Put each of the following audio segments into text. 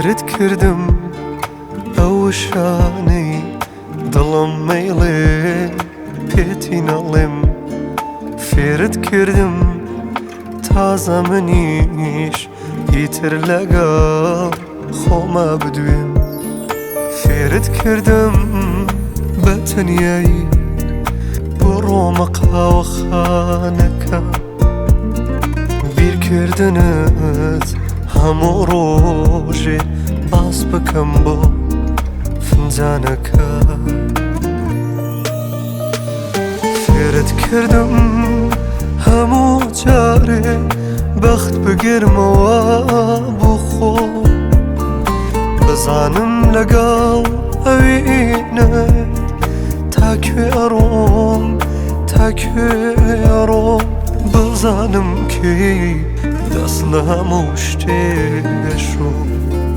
فێرت کردم ئەو شانەی دڵم مەیڵێ پێتی نەڵێم فێرت کردم تازە منیش ئیتر لەگەڵ خۆما بدوێم فێرت کردم بە تەنیایی بڕۆمە قاوەخانەکە بیرکردنت هەموو ڕۆژێ باس بکەم بۆ فنجانەکە فێرت کردم هەموو جارێ بەخت بگرمەوە بۆ خۆ بزانم لەگەڵ ئەوێنت تاکوێ ئەڕۆم تاکوێ ئەڕۆم بزانم کێی دەست لە هەموو شتێشۆم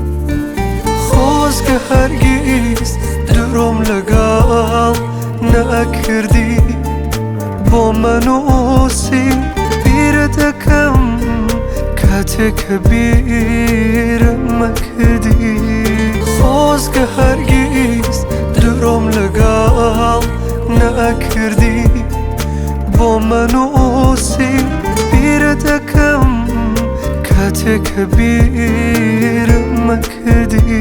خۆزگە هەرگیز درۆم لەگەڵ نەکردی بۆ منووسی بیرە دەکەم کاتێک کە بیرم مەکردی خۆزگە هەرگیز درۆم لەگەڵ نەکردی بۆ منووسی بیرە دەکەم کاتێک کە بیرم مەکردی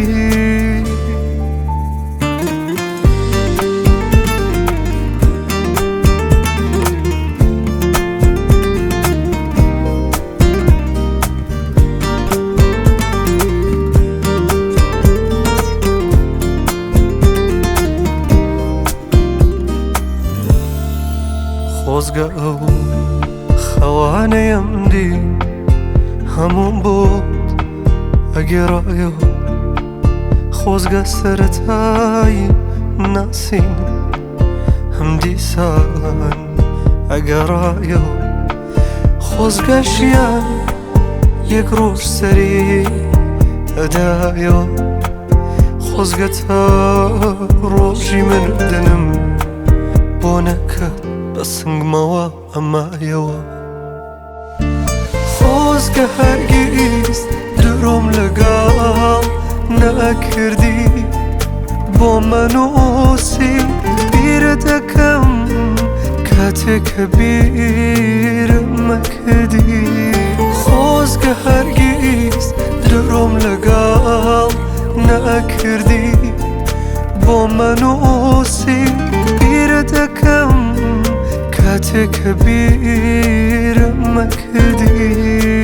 خۆزگە ئەو خەوانەیەم دی هەموو بۆت ئەگێڕایەوە خۆزگە سەرەتایی ناسین هەم دیسان ئەگەڕایەوە خۆزگە ژیان یەک ڕۆژ سەری ئەدایەوە خۆزگە تا ڕۆژی مردنم بۆ نەکەت بە سنگمەوە ئەمایەوە خۆزگە هەرگیز درۆم لەگەڵ نەکردی بۆ منووسی بیرە دەکەم کاتێک کە بیرم مەکردی خۆزگە هەرگیز درۆم لەگەڵ نەکردی بۆ منووسی بیرە دەکەم کاتێک کە بیرم مەکردی